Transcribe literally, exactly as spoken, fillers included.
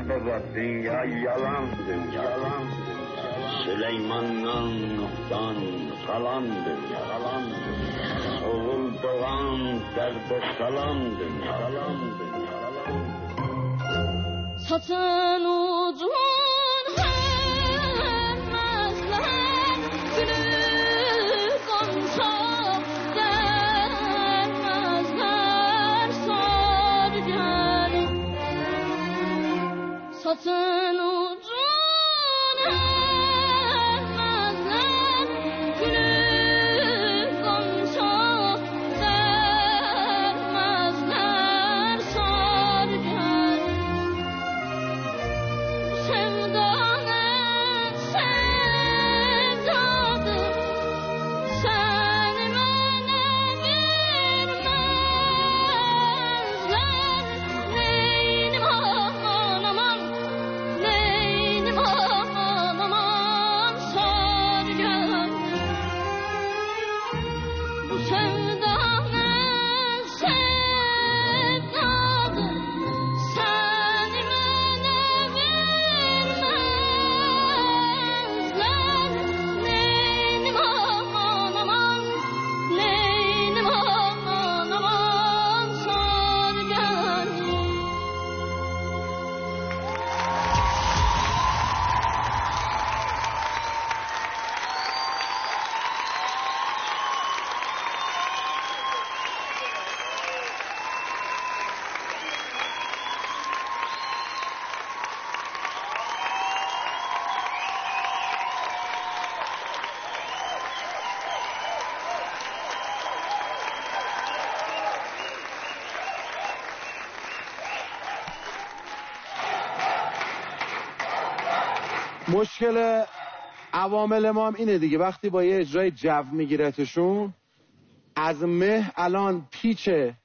baba, dünya yalan dünya. Yalan dünya. Süleyman'dan Nuh'dan kalan dünya. Yalan dünya. Oğul doğan derde salam dünya. Yalan dünya. Satın uzun vermezler, gülü konsa vermezler sargın. Satın uzun vermezler, gülü konsa vermezler sargın. Sevdanı sevdadır, seni bana vermezler. Neynim aman aman, neynim aman aman sargın. Bu sevdanı sevdadır, seni bana vermezler. Neynim aman aman, neynim aman aman sargın. مشکل عوامل ما هم اینه دیگه، وقتی با یه اجرای جو میگیرتشون، از مه الان پیچ